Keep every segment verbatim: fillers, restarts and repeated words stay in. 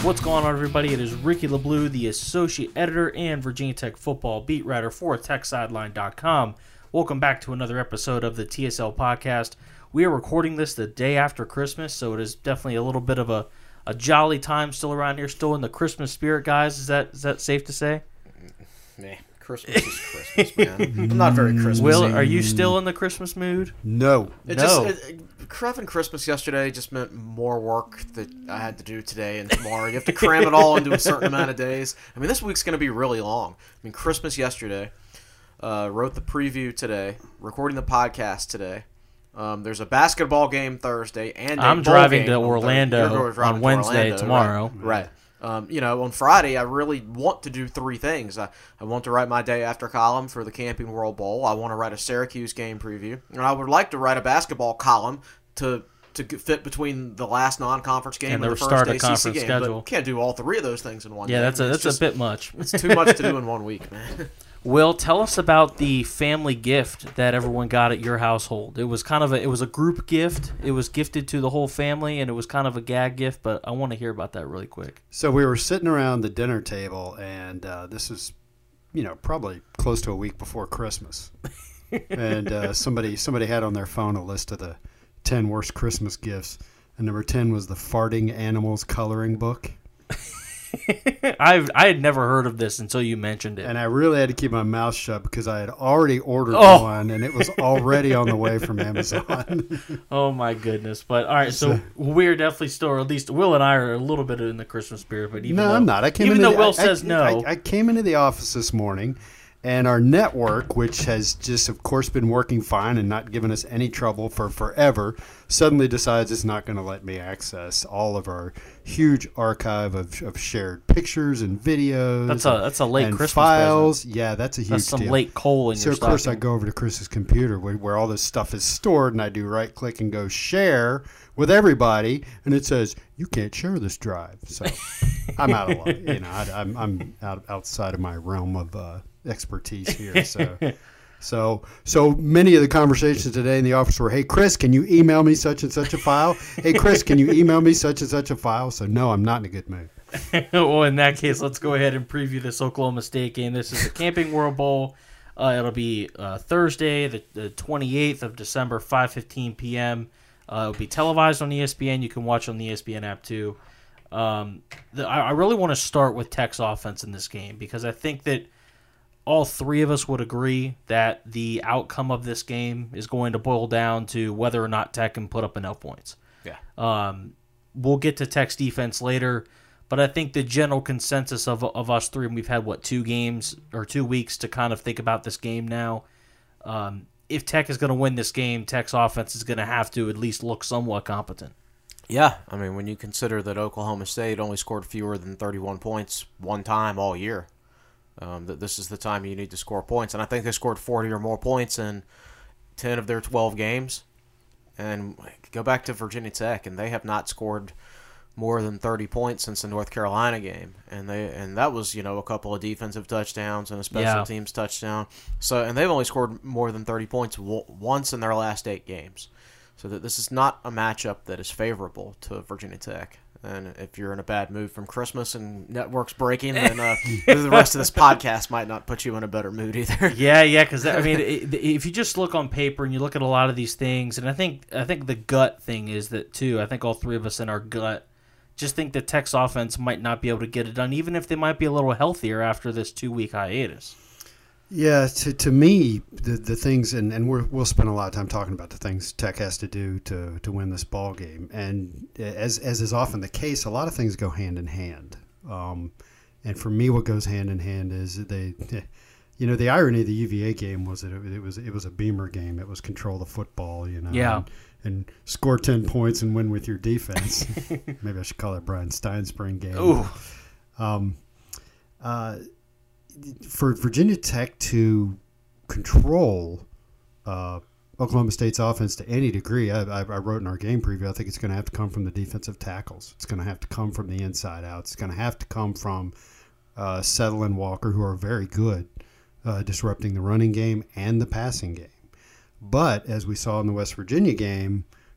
What's going on, everybody? It is Ricky LeBlue, the Associate Editor and Virginia Tech Football Beat Writer for Tech Sideline dot com. Welcome back to another episode of the T S L Podcast. We are recording this the day after Christmas, so it is definitely a little bit of a, a jolly time still around here, still in the Christmas spirit, guys. Is that is that safe to say? Nah, Christmas is Christmas, man. I'm not very Christmas. Will, are you still in the Christmas mood? No. It No. just it, having Christmas yesterday just meant more work that I had to do today and tomorrow. You have to cram it all into a certain amount of days. I mean, this week's going to be really long. I mean, Christmas yesterday, uh, wrote the preview today, recording the podcast today. Um, there's a basketball game Thursday and a I'm bowl driving game to on Orlando Thursday. You're driving on to Wednesday, Orlando, tomorrow. Right. right. Um, you know, on Friday, I really want to do three things. I, I want to write my day after column for the Camping World Bowl. I want to write a Syracuse game preview. And I would like to write a basketball column to to fit between the last non-conference game And and, the the start first of A C C conference game. schedule. But can't do all three of those things in one Yeah, day. that's a It's that's just- a bit much. It's too much to do in one week, man. Will, tell us about the family gift that everyone got at your household. It was kind of a it was a group gift. It was gifted to the whole family, and it was kind of a gag gift. But I want to hear about that really quick. So we were sitting around the dinner table, and uh, this was, you know, probably close to a week before Christmas. and uh, somebody somebody had on their phone a list of the ten worst Christmas gifts, and number ten was the farting animals coloring book. I've I had never heard of this until you mentioned it. And I really had to keep my mouth shut because I had already ordered Oh. one, and it was already on the way from Amazon. Oh my goodness! But all right, so we're definitely still, or at least Will and I are a little bit in the Christmas spirit. But even no, though, I'm not. I came even into though the, Will I, says I, no. I, I came into the office this morning, and our network, which has just, of course, been working fine and not given us any trouble for forever, suddenly decides it's not going to let me access all of our huge archive of, of shared pictures and videos. That's a that's a late and Christmas files. present. Yeah, that's a huge That's some deal. late coal in So your of course stocking. I go over to Chris's computer where, where all this stuff is stored, and I do right click and go share with everybody, and it says you can't share this drive. So I'm out of luck. You know, I, I'm I'm out, outside of my realm of uh, expertise here. So. So, so many of the conversations today in the office were, "Hey, Chris, can you email me such and such a file? Hey, Chris, can you email me such and such a file?" So, no, I'm not in a good mood. Well, in that case, let's go ahead and preview this Oklahoma State game. This is the Camping World Bowl. Uh, it'll be uh, Thursday, the, the twenty-eighth of December, five fifteen p.m. Uh, it'll be televised on E S P N. You can watch on the E S P N app too. Um, the, I, I really want to start with Tech's offense in this game because I think that all three of us would agree that the outcome of this game is going to boil down to whether or not Tech can put up enough points. Yeah. Um, we'll get to Tech's defense later, but I think the general consensus of of us three, and we've had, what, two games or two weeks to kind of think about this game now. Um, if Tech is going to win this game, Tech's offense is going to have to at least look somewhat competent. Yeah, I mean, when you consider that Oklahoma State only scored fewer than thirty-one points one time all year, um, that this is the time you need to score points. And I think they scored forty or more points in ten of their twelve games. And go back to Virginia Tech, and they have not scored more than thirty points since the North Carolina game. And they and that was, you know, a couple of defensive touchdowns and a special Yeah. teams touchdown. So and they've only scored more than thirty points w- once in their last eight games. So that this is not a matchup that is favorable to Virginia Tech. And if you're in a bad mood from Christmas and networks breaking, then uh, the rest of this podcast might not put you in a better mood either. Yeah, yeah, because I mean, it, if you just look on paper and you look at a lot of these things, and I think I think the gut thing is that too. I think all three of us in our gut just think that Tech's offense might not be able to get it done, even if they might be a little healthier after this two week hiatus. Yeah, to to me, the the things, and, and we're, we'll spend a lot of time talking about the things Tech has to do to, to win this ball game. And as as is often the case, a lot of things go hand in hand. Um, and for me, what goes hand in hand is that they, you know, the irony of the U V A game was that it, it was it was a Beamer game. It was control the football, you know, Yeah. and, and score ten points and win with your defense. Maybe I should call it Brian Steinspring game. Ooh. Um, uh. For Virginia Tech to control uh, Oklahoma State's offense to any degree, I, I, I wrote in our game preview, I think it's going to have to come from the defensive tackles. It's going to have to come from the inside out. It's going to have to come from uh, Settle and Walker, who are very good uh, disrupting the running game and the passing game. But as we saw in the West Virginia game,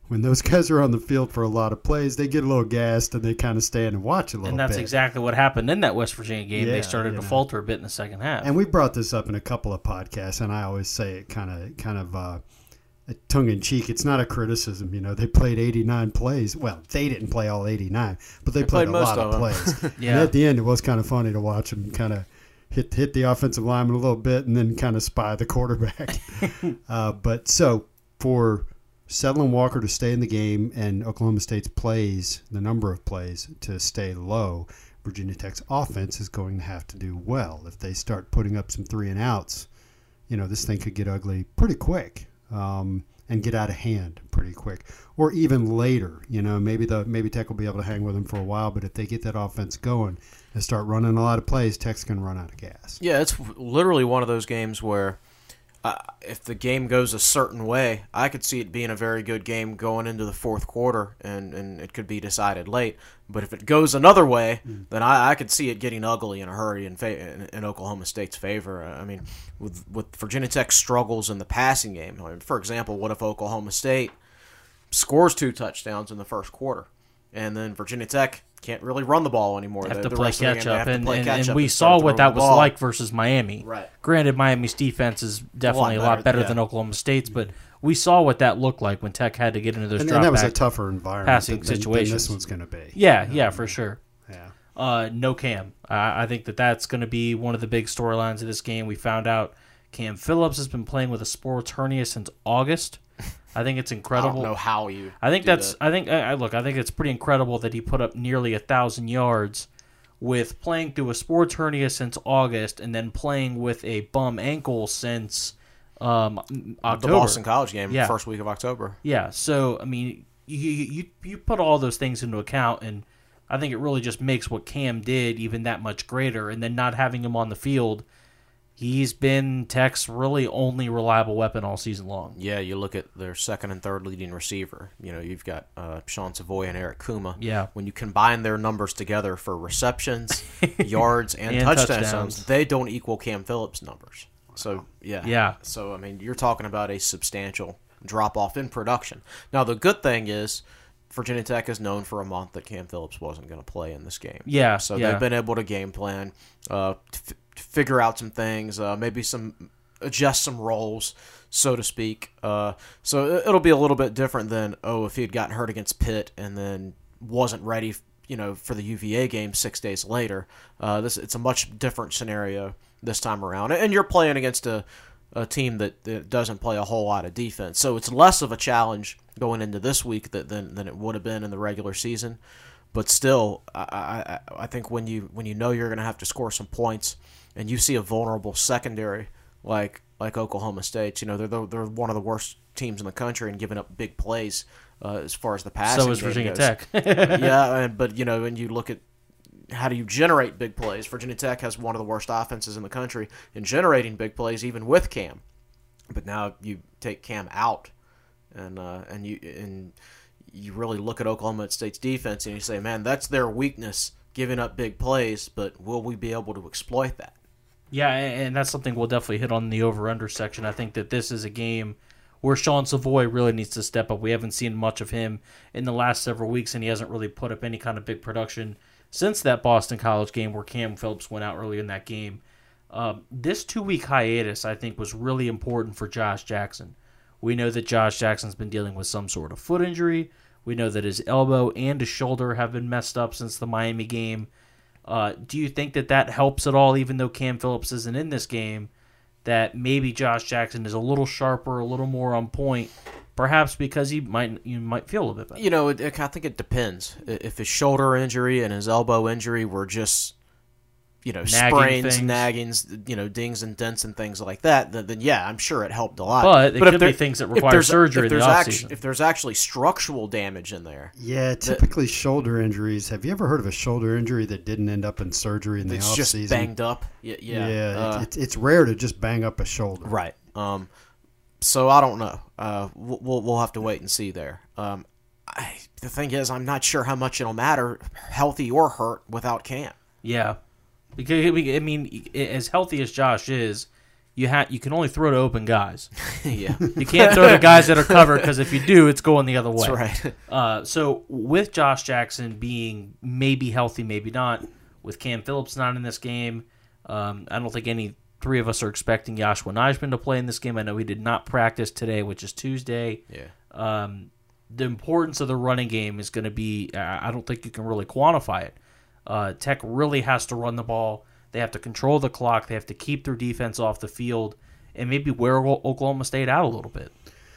when those guys are on the field for a lot of plays, they get a little gassed and they kind of stand and watch a little bit. And that's bit. exactly what happened in that West Virginia game. Yeah, they started you to know. falter a bit in the second half. And we brought this up in a couple of podcasts, and I always say it kind of, kind of uh, tongue in cheek. It's not a criticism, you know. They played eighty-nine plays. Well, they didn't play all eighty-nine, but they, They played, played a most lot of, of them. plays. Yeah. And at the end, it was kind of funny to watch them kind of hit hit the offensive lineman a little bit, and then kind of spy the quarterback. uh, but so for Settlin Walker to stay in the game and Oklahoma State's plays, the number of plays, to stay low, Virginia Tech's offense is going to have to do well. If they start putting up some three and outs, you know, this thing could get ugly pretty quick um, and get out of hand pretty quick. Or even later, you know, maybe the maybe Tech will be able to hang with them for a while, but if they get that offense going and start running a lot of plays, Tech's going to run out of gas. Yeah, it's literally one of those games where uh, if the game goes a certain way, I could see it being a very good game going into the fourth quarter, and, and it could be decided late. But if it goes another way, mm. then I, I could see it getting ugly in a hurry in, fa- in, in Oklahoma State's favor. I mean, with, with Virginia Tech struggles in the passing game, I mean, for example, what if Oklahoma State scores two touchdowns in the first quarter, and then Virginia Tech can't really run the ball anymore? Have the, to the play rest of the catch game, they up, have to and, play and, catch and up we and saw start what throwing that the was ball. like versus Miami. Right. Granted, Miami's defense is definitely a lot better, better yeah. than Oklahoma State's, but we saw what that looked like when Tech had to get into those And, drop and that was back a tougher environment passing than, than situations. this one's going to be. Yeah, You know, yeah, for sure. Yeah. Uh, no Cam. I, I think that that's going to be one of the big storylines of this game. We found out Cam Phillips has been playing with a sports hernia since August. I think it's I incredible. don't know how you. I think do that's. that. I think. I, I look. I think it's pretty incredible that he put up nearly a thousand yards with playing through a sports hernia since August, and then playing with a bum ankle since um, October. the Boston College game, Yeah. first week of October. Yeah. So I mean, you, you you put all those things into account, and I think it really just makes what Cam did even that much greater. And then not having him on the field, he's been Tech's really only reliable weapon all season long. Yeah, you look at their second and third leading receiver. You know, you've got uh, Sean Savoy and Eric Kuma. Yeah. When you combine their numbers together for receptions, yards, and, And touchdown touchdowns. zones, they don't equal Cam Phillips' numbers. So, yeah. Yeah. So, I mean, you're talking about a substantial drop-off in production. Now, the good thing is Virginia Tech is known for a month that Cam Phillips wasn't going to play in this game. Yeah. So yeah. they've been able to game plan, uh, f- figure out some things, uh, maybe some adjust some roles, so to speak. Uh, so it'll be a little bit different than, oh, if he had gotten hurt against Pitt and then wasn't ready, you know, for the U V A game six days later. Uh, this it's a much different scenario this time around, and you're playing against a a team that, that doesn't play a whole lot of defense, so it's less of a challenge going into this week that, than than it would have been in the regular season. But still, I I, I think when you when you know you're going to have to score some points, and you see a vulnerable secondary like like Oklahoma State, you know they're the, they're one of the worst teams in the country and giving up big plays uh, as far as the passing. So is game Virginia goes. Tech. yeah, and, but you know, when you look at how do you generate big plays, Virginia Tech has one of the worst offenses in the country in generating big plays, even with Cam. But now you take Cam out, and uh, and you and you really look at Oklahoma State's defense, and you say, man, that's their weakness, giving up big plays. But will we be able to exploit that? Yeah, and that's something we'll definitely hit on in the over-under section. I think that this is a game where Sean Savoy really needs to step up. We haven't seen much of him in the last several weeks, and he hasn't really put up any kind of big production since that Boston College game where Cam Phillips went out early in that game. Um, this two-week hiatus, I think, was really important for Josh Jackson. We know that Josh Jackson's been dealing with some sort of foot injury. We know that his elbow and his shoulder have been messed up since the Miami game. Uh, do you think that that helps at all, even though Cam Phillips isn't in this game, that maybe Josh Jackson is a little sharper, a little more on point, perhaps because he might you might feel a little bit better? You know, it, it, I think it depends. If his shoulder injury and his elbow injury were just, you know, Nagging sprains, things. naggings, you know, dings and dents and things like that, then, then yeah, I'm sure it helped a lot. But it if could there- be things that if require there's- surgery if in the there's actu- offseason. If there's actually structural damage in there, Yeah, typically shoulder injuries. Have you ever heard of a shoulder injury that didn't end up in surgery in the it's off just season? banged up. Yeah, yeah. Yeah, uh, it, it's it's rare to just bang up a shoulder. right. Um, so I don't know. Uh, we'll we'll we'll have to wait and see there. Um, I, the thing is, I'm not sure how much it'll matter, healthy or hurt, without Cam. Yeah. Because, I mean, as healthy as Josh is, you ha- you can only throw to open guys. yeah, You can't throw to guys that are covered because if you do, it's going the other way. that's right. Uh, so with Josh Jackson being maybe healthy, maybe not, with Cam Phillips not in this game, um, I don't think any three of us are expecting Joshua Nijman to play in this game. I know he did not practice today, which is Tuesday. Yeah. Um, the importance of the running game is going to be, I don't think you can really quantify it. Uh, Tech really has to run the ball. They have to control the clock. They have to keep their defense off the field and maybe wear Oklahoma State out a little bit.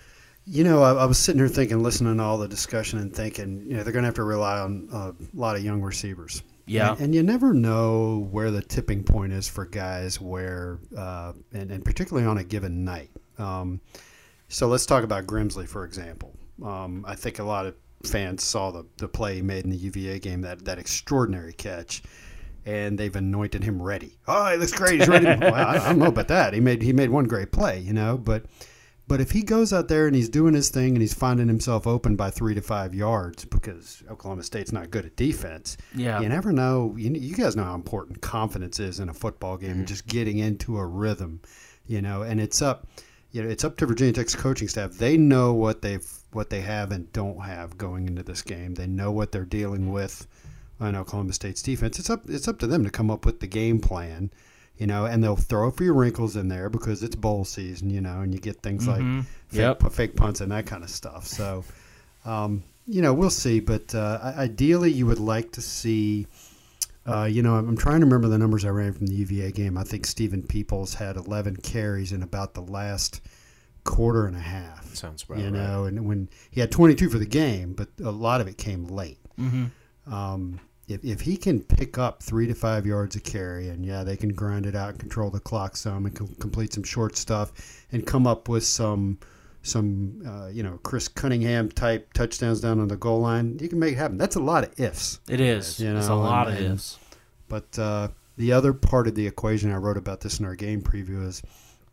You know, I, I was sitting here thinking, listening to all the discussion and thinking, you know, they're going to have to rely on uh, a lot of young receivers. Yeah. And, and you never know where the tipping point is for guys where, uh, and, and particularly on a given night. Um, so let's talk about Grimsley, for example. Um, I think a lot of fans saw the, the play he made in the U V A game, that, that extraordinary catch, and they've anointed him ready. Oh, he looks great. He's ready. Well, I, I don't know about that. He made he made one great play, you know, but but if he goes out there and he's doing his thing and he's finding himself open by three to five yards because Oklahoma State's not good at defense, Yeah. you never know. You, you guys know how important confidence is in a football game, and just getting into a rhythm, you know, and it's up. You know, it's up to Virginia Tech's coaching staff. They know what they've what they have and don't have going into this game. They know what they're dealing with on Oklahoma State's defense. It's up it's up to them to come up with the game plan, you know, and they'll throw a few wrinkles in there because it's bowl season, you know, and you get things Mhm. like Yep. fake, fake punts and that kind of stuff. So, um, you know, we'll see. But uh, ideally, you would like to see. Uh, you know, I'm, I'm trying to remember the numbers I ran from the U V A game. I think Stephen Peoples had eleven carries in about the last quarter and a half. Sounds about you right. know, and when he had twenty-two for the game, but a lot of it came late. Mm-hmm. Um, if if he can pick up three to five yards a carry, and yeah, they can grind it out and control the clock some, and com- complete some short stuff, and come up with some some uh, you know Chris Cunningham type touchdowns down on the goal line, you can make it happen. That's a lot of ifs. It is. You It's a know, lot and- of and- ifs. But uh, the other part of the equation, I wrote about this in our game preview, is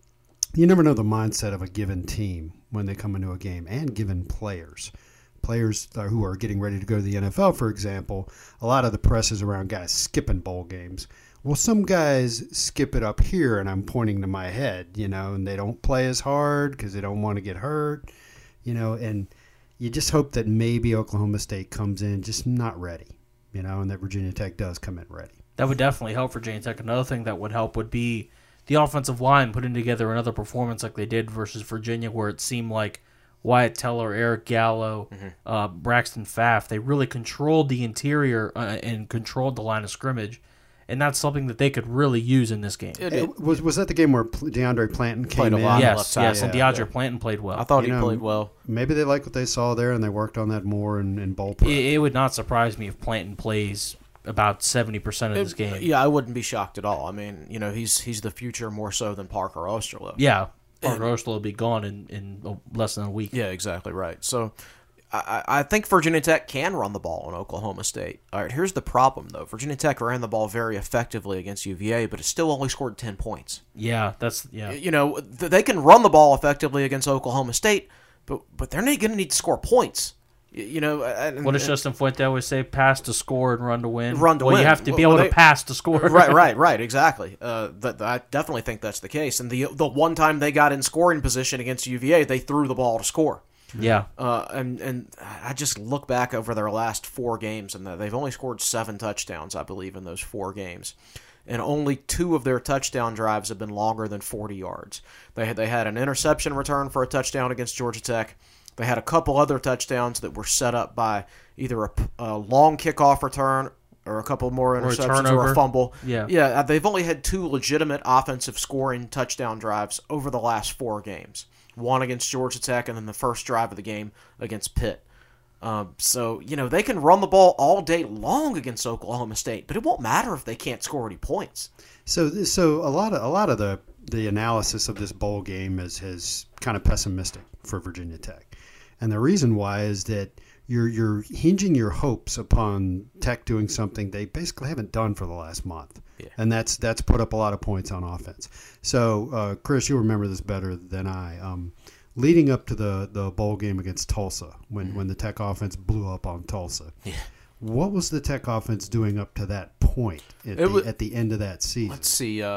you never know the mindset of a given team when they come into a game, and given players. Players uh, who are getting ready to go to the N F L, for example, a lot of the press is around guys skipping bowl games. Well, some guys skip it up here, and I'm pointing to my head, you know, and they don't play as hard because they don't want to get hurt, you know, and you just hope that maybe Oklahoma State comes in just not ready, you know, and that Virginia Tech does come in ready. That would definitely help Virginia Tech. Another thing that would help would be the offensive line putting together another performance like they did versus Virginia, where it seemed like Wyatt Teller, Eric Gallo, Mm-hmm. uh, Braxton Pfaff, they really controlled the interior uh, and controlled the line of scrimmage. And that's something that they could really use in this game. It, Hey, it, was was that the game where Pl- DeAndre Planton came Played a in? lot. on the left yes, side. yes, and Yeah, DeAndre yeah. Planton played well. I thought You he know, played well. Maybe they like what they saw there, and they worked on that more in, in bowl prep. It, it would not surprise me if Planton plays about seventy percent of this game. Yeah, I wouldn't be shocked at all. I mean, you know, he's he's the future more so than Parker Osterloh. Yeah, Parker Osterloh will be gone in, in less than a week. Yeah, exactly right. So I, I think Virginia Tech can run the ball on Oklahoma State. All right, here's the problem, though. Virginia Tech ran the ball very effectively against U V A, but it still only scored ten points. Yeah, that's yeah. You know, th- they can run the ball effectively against Oklahoma State, but but they're not going to need to score points. You, you know, and, What does Justin Fuente always say? Pass to score and run to win. Run to well, win. you have to be Well, able they- to pass to score. right, right, right, exactly. Uh, that, I definitely think that's the case. And the the one time they got in scoring position against U V A, they threw the ball to score. Yeah, Uh, and and I just look back over their last four games, and they've only scored seven touchdowns, I believe, in those four games. And only two of their touchdown drives have been longer than forty yards. They had, they had an interception return for a touchdown against Georgia Tech. They had a couple other touchdowns that were set up by either a, a long kickoff return or a couple more a interceptions or a, turnover. fumble. Yeah. Yeah, they've only had two legitimate offensive scoring touchdown drives over the last four games. One against Georgia Tech and then the first drive of the game against Pitt. Um, so, you know, they can run the ball all day long against Oklahoma State, but it won't matter if they can't score any points. So, so a lot of a lot of the, the analysis of this bowl game is is kind of pessimistic for Virginia Tech, and the reason why is that you're you're hinging your hopes upon Tech doing something they basically haven't done for the last month, Yeah. and that's that's put up a lot of points on offense. So, uh, Chris, you'll remember this better than I. Um, leading up to the, the bowl game against Tulsa, when, when the Tech offense blew up on Tulsa, Yeah. what was the Tech offense doing up to that point at, It the, was- at the end of that season? Let's see. Uh,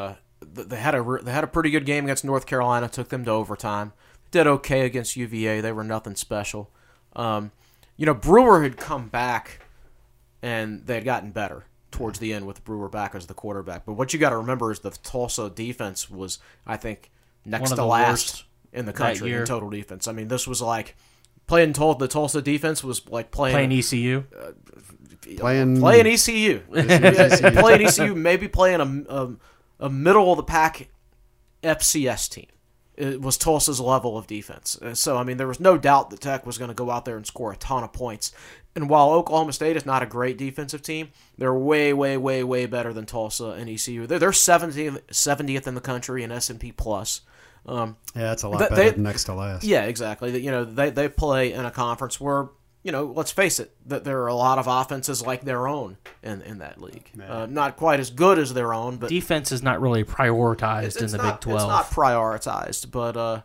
they had a they had a pretty good game against North Carolina. Took them to overtime. Did okay against U V A. They were nothing special. Um, you know, Brewer had come back, and they had gotten better towards the end with Brewer back as the quarterback. But what you got to remember is the Tulsa defense was, I think, next to last in the country in total defense. I mean, this was like playing Tul- the Tulsa defense was like playing playing E C U, uh, Playing, playing E C U, playing E C U, maybe playing a, a, a middle of the pack F C S team. It was Tulsa's level of defense. So, I mean, there was no doubt that Tech was going to go out there and score a ton of points. And while Oklahoma State is not a great defensive team, they're way, way, way, way better than Tulsa and E C U. They're, they're seventieth, seventieth in the country in S and P plus. Um, yeah, that's a lot they, better they, than next to last. Yeah, exactly. You know, they they play in a conference where, you know, let's face it, that there are a lot of offenses like their own in, in that league. Uh, not quite as good as their own, but defense is not really prioritized it's, in it's the not, Big twelve. It's not prioritized, but uh,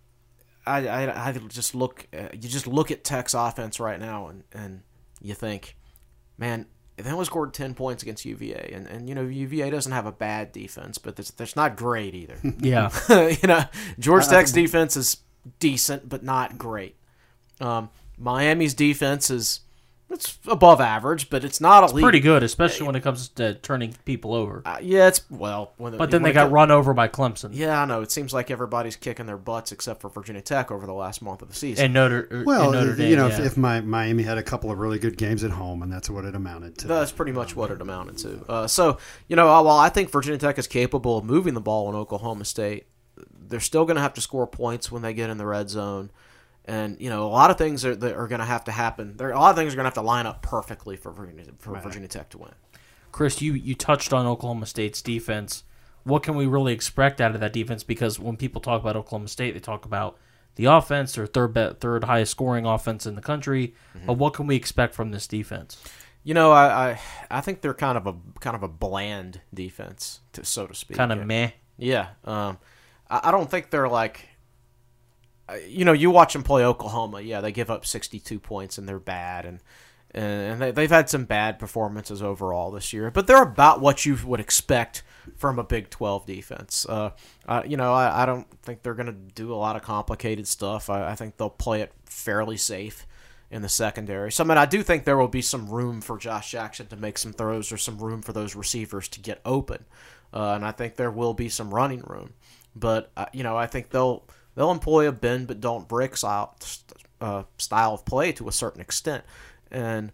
I, I I just look you just look at Tech's offense right now, and, and you think, man, they only scored ten points against U V A, and, and you know U V A doesn't have a bad defense, but it's, it's not great either. Yeah, you know, Georgia Tech's defense is decent, but not great. Um, Miami's defense is it's above average, but it's not elite. It's pretty good, especially when it comes to turning people over. Uh, yeah, it's well. When, but then when they got comes, run over by Clemson. Yeah, I know. It seems like everybody's kicking their butts except for Virginia Tech over the last month of the season. And Notre, well, and Notre Dame. You know, yeah. if, if my, Miami had a couple of really good games at home, and that's what it amounted to. That's pretty much what it amounted to. Uh, so, you know, while I think Virginia Tech is capable of moving the ball in Oklahoma State, they're still going to have to score points when they get in the red zone. And, you know, a lot of things are, that are going to have to happen. There, a lot of things are going to have to line up perfectly for Virginia, for right. Virginia Tech to win. Chris, you, you touched on Oklahoma State's defense. What can we really expect out of that defense? Because when people talk about Oklahoma State, they talk about the offense, their third be- third highest scoring offense in the country. Mm-hmm. But what can we expect from this defense? You know, I, I I think they're kind of a kind of a bland defense, to, so to speak. Kind of yeah. meh. Yeah. Um, I, I don't think they're like. You know, you watch them play Oklahoma. Yeah, they give up sixty-two points and they're bad, and and they, they've had some bad performances overall this year. But they're about what you would expect from a Big twelve defense. Uh, uh, you know, I, I don't think they're going to do a lot of complicated stuff. I, I think they'll play it fairly safe in the secondary. So, I mean, I do think there will be some room for Josh Jackson to make some throws, or some room for those receivers to get open, uh, and I think there will be some running room. But uh, you know, I think they'll. They'll employ a bend but don't break style, uh, style of play to a certain extent, and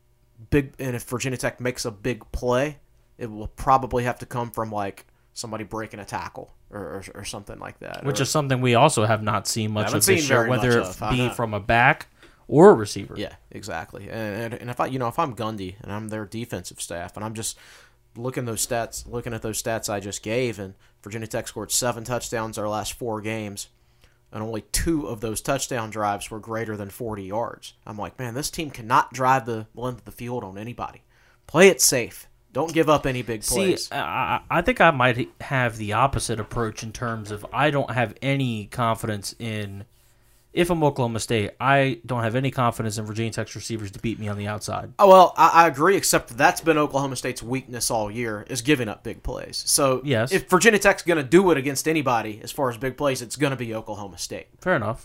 big. And if Virginia Tech makes a big play, it will probably have to come from like somebody breaking a tackle or, or, or something like that. Which or, is something we also have not seen much of this year, whether it of, be from a back or a receiver. Yeah, exactly. And, and and if I, you know, if I'm Gundy and I'm their defensive staff, and I'm just looking those stats, looking at those stats I just gave, and Virginia Tech scored seven touchdowns their last four games. And only two of those touchdown drives were greater than forty yards. I'm like, man, this team cannot drive the length of the field on anybody. Play it safe. Don't give up any big plays. See, I, I think I might have the opposite approach in terms of I don't have any confidence in, if I'm Oklahoma State, I don't have any confidence in Virginia Tech's receivers to beat me on the outside. Oh, well, I, I agree, except that's been Oklahoma State's weakness all year, is giving up big plays. So yes. If Virginia Tech's going to do it against anybody as far as big plays, it's going to be Oklahoma State. Fair enough.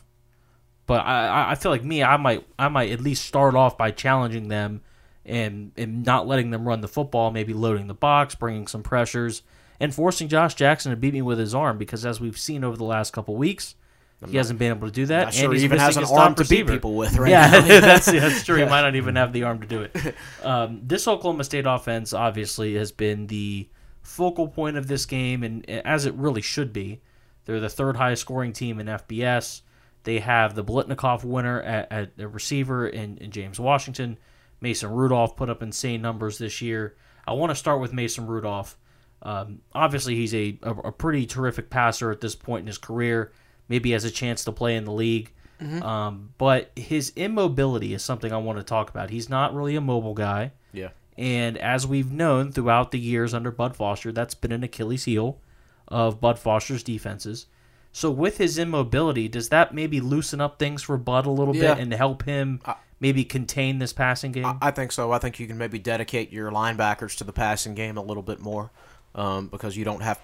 But I, I feel like me, I might I might at least start off by challenging them and, and not letting them run the football, maybe loading the box, bringing some pressures, and forcing Josh Jackson to beat me with his arm, because as we've seen over the last couple weeks, I'm he not, hasn't been able to do that. Not sure and he's he even has an his arm top to receiver. beat people with right yeah, now. Yeah, that's, that's true. He might not even have the arm to do it. Um, this Oklahoma State offense obviously has been the focal point of this game, and as it really should be. They're the third highest scoring team in F B S. They have the Blitnikoff winner at, at a receiver in, in James Washington. Mason Rudolph put up insane numbers this year. I want to start with Mason Rudolph. Um, obviously, he's a, a, a pretty terrific passer at this point in his career. Maybe has a chance to play in the league. Mm-hmm. Um, but his immobility is something I want to talk about. He's not really a mobile guy. Yeah. And as we've known throughout the years under Bud Foster, that's been an Achilles heel of Bud Foster's defenses. So with his immobility, does that maybe loosen up things for Bud a little yeah. bit and help him I, maybe contain this passing game? I, I think so. I think you can maybe dedicate your linebackers to the passing game a little bit more, um, because you don't have to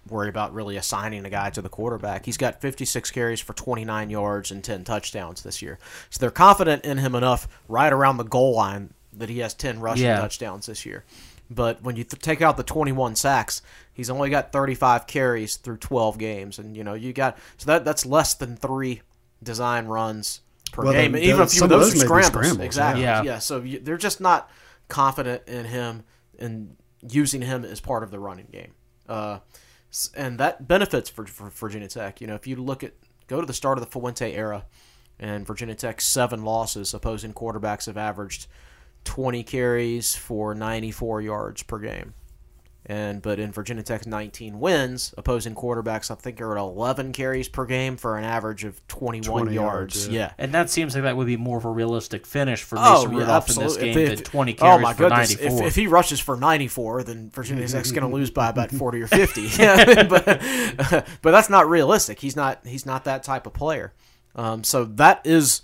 worry about really assigning a guy to the quarterback. He's got fifty-six carries for twenty-nine yards and ten touchdowns this year. So they're confident in him enough right around the goal line that he has ten rushing Yeah. touchdowns this year. But when you th- take out the twenty-one sacks, he's only got thirty-five carries through twelve games, and you know you got so that that's less than three design runs per Well, game. then And even a those- few some of of those, those are may be scrambles. scrambles, Exactly. yeah. Yeah. So you, they're just not confident in him and using him as part of the running game. Uh, s- and that benefits for, for Virginia Tech. You know, if you look at go to the start of the Fuente era, and Virginia Tech's seven losses, opposing quarterbacks have averaged twenty carries for ninety-four yards per game. And but in Virginia Tech's nineteen wins, opposing quarterbacks I think are at eleven carries per game for an average of twenty-one twenty yards. yards, Yeah. yeah. And that seems like that would be more of a realistic finish for Oh, Mason yeah, Rudolph in this absolutely. game If- than if- twenty carries oh my for goodness! ninety-four. If, if he rushes for ninety-four, then Virginia Tech's going to lose by about forty or fifty. but but that's not realistic. He's not he's not that type of player. Um, so that is.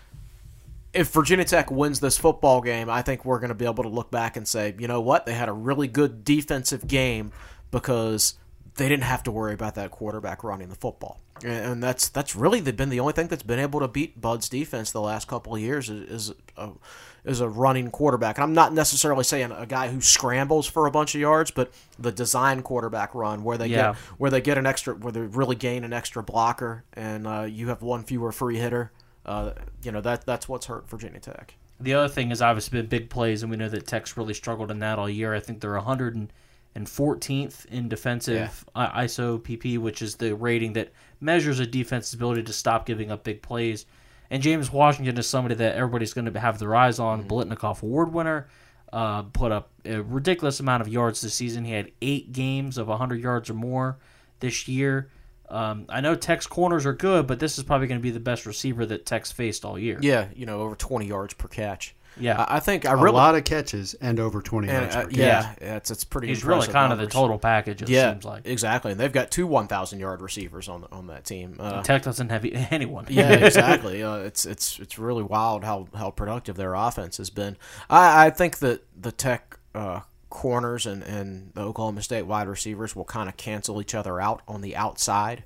If Virginia Tech wins this football game, I think we're going to be able to look back and say, you know what, they had a really good defensive game because they didn't have to worry about that quarterback running the football. And that's that's really been the only thing that's been able to beat Bud's defense the last couple of years is, is, a, is a running quarterback. And I'm not necessarily saying a guy who scrambles for a bunch of yards, but the design quarterback run where they Yeah. get where they get an extra, where they really gain an extra blocker, and uh, you have one fewer free hitter. Uh, you know that that's what's hurt Virginia Tech. The other thing has obviously been big plays, and we know that Tech's really struggled in that all year. I think they're one hundred fourteenth in defensive uh, I S O P P, which is the rating that measures a defense's ability to stop giving up big plays. And James Washington is somebody that everybody's going to have their eyes on. Mm-hmm. Biletnikoff Award winner, uh, put up a ridiculous amount of yards this season. He had eight games of one hundred yards or more this year. Um, I know Tech's corners are good, but this is probably going to be the best receiver that Tech's faced all year. Yeah, you know, over twenty yards per catch. Yeah, I, I think I a really lot of catches and over twenty and, yards uh, per catch. yeah, yeah, it's it's pretty. he's really impressive kind of the numbers. total package. It Yeah, seems like exactly. And they've got two one thousand yard receivers on on that team. Uh, Tech doesn't have anyone. yeah, exactly. Uh, it's it's it's really wild how, how productive their offense has been. I, I think that the Tech uh, corners and, and the Oklahoma State wide receivers will kind of cancel each other out on the outside.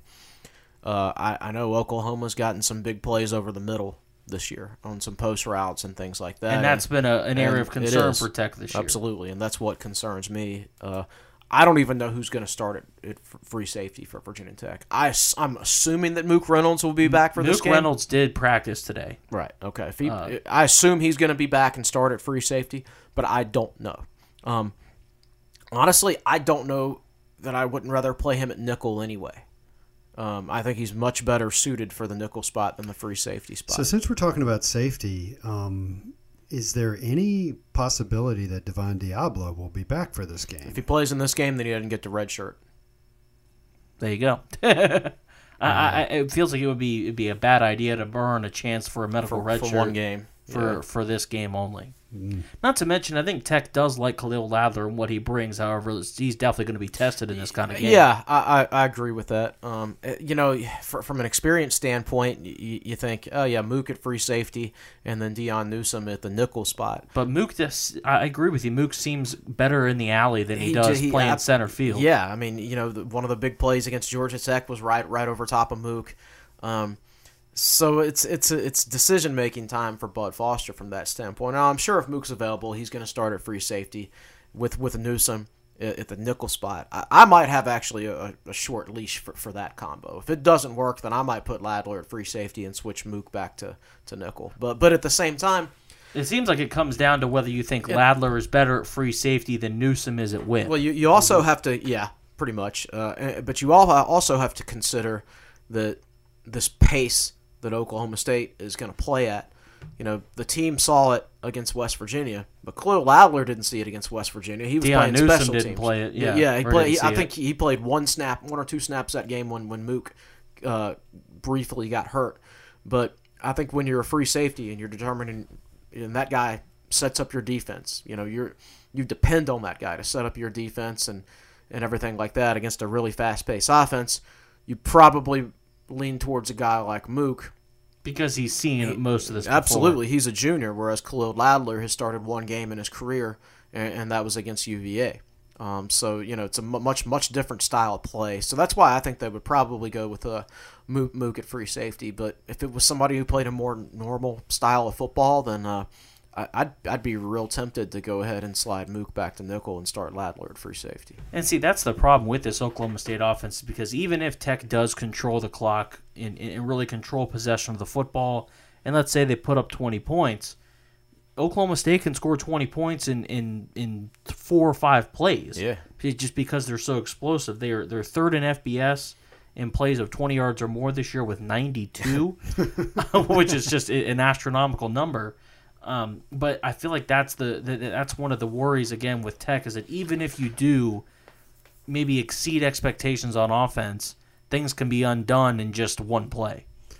Uh, I, I know Oklahoma's gotten some big plays over the middle this year on some post routes and things like that. And that's been a, an area and of concern it is. for Tech this year. Absolutely, and that's what concerns me. Uh, I don't even know who's going to start at, at free safety for Virginia Tech. I, am assuming that Mook Reynolds will be back for Mook this game. Reynolds did practice today. Right. Okay. If he, Uh, I assume he's going to be back and start at free safety, but I don't know. Um, honestly, I don't know that I wouldn't rather play him at nickel anyway. Um, I think he's much better suited for the nickel spot than the free safety spot. So since we're talking about safety, um, is there any possibility that Devon Diablo will be back for this game? If he plays in this game, then he doesn't get the red shirt. There you go. I, I, it feels like it would be it'd be a bad idea to burn a chance for a medical For, red for shirt one game. for Yeah. for this game only. Not to mention, I think Tech does like Khalil Ladler and what he brings. However, he's definitely going to be tested in this kind of game. Yeah, I, I, I agree with that. Um, uh, you know, for, from an experience standpoint, you, you think, oh yeah, Mook at free safety, and then Deion Newsome at the nickel spot. But Mook, this, I agree with you. Mook seems better in the alley than he, He does ju- he playing ab- center field. Yeah, I mean, you know, the, one of the big plays against Georgia Tech was right right over top of Mook. Um, so it's it's it's decision making time for Bud Foster from that standpoint. Now, I'm sure if Mook's available, he's going to start at free safety with with Newsome at, at the nickel spot. I, I might have actually a, a short leash for, for that combo. If it doesn't work, then I might put Ladler at free safety and switch Mook back to, to nickel. But but at the same time. It seems like it comes down to whether you think Ladler is better at free safety than Newsome is at win. Well, you, you also have to, yeah, pretty much. Uh, but you all also have to consider that this pace that Oklahoma State is going to play at. You know, the team saw it against West Virginia, but Khalil Ladler didn't see it against West Virginia. He was Deion playing Newsome special didn't teams. play it, yeah, yeah. He or played. didn't He, I see think he played one snap, one or two snaps that game when when Mook uh, briefly got hurt. But I think when you're a free safety and you're determining, and that guy sets up your defense. You know, you're you depend on that guy to set up your defense and, and everything like that against a really fast-paced offense. You probably lean towards a guy like Mook. because he's seen he, most of this before. Absolutely. He's a junior, whereas Khalil Ladler has started one game in his career, and, and that was against U V A. Um, so, you know, it's a m- much, much different style of play. So that's why I think they would probably go with a Mook, Mook at free safety. But if it was somebody who played a more normal style of football, then uh, I- I'd I'd be real tempted to go ahead and slide Mook back to nickel and start Ladler at free safety. And see, that's the problem with this Oklahoma State offense, because even if Tech does control the clock and, and really control possession of the football, and let's say they put up twenty points, Oklahoma State can score twenty points in, in, in four or five plays. Yeah. Just because they're so explosive. They're they're third in F B S in plays of twenty yards or more this year with ninety-two, which is just an astronomical number. Um, but I feel like that's the, the that's one of the worries again with Tech, is that even if you do maybe exceed expectations on offense, things can be undone in just one play.